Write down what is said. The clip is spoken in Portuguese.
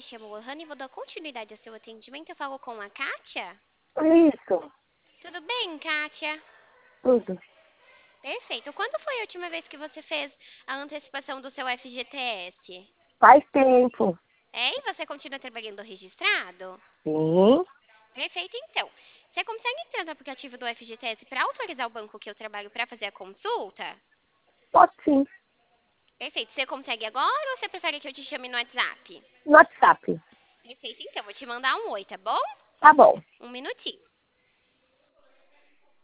chamo Lohana e vou dar continuidade ao seu atendimento. Eu falo com a Kátia? Isso, Tudo bem, Kátia? tudo. Perfeito. Quando foi a última vez que você fez a antecipação do seu FGTS? Faz tempo. E você continua trabalhando registrado? Sim, Perfeito, então. Você consegue entrar no aplicativo do FGTS para autorizar o banco que eu trabalho para fazer a consulta? pode sim. Perfeito. Você consegue agora ou você prefere que eu te chame no WhatsApp? No WhatsApp. Perfeito, então. Vou te mandar um oi, tá bom? Tá bom. Um minutinho.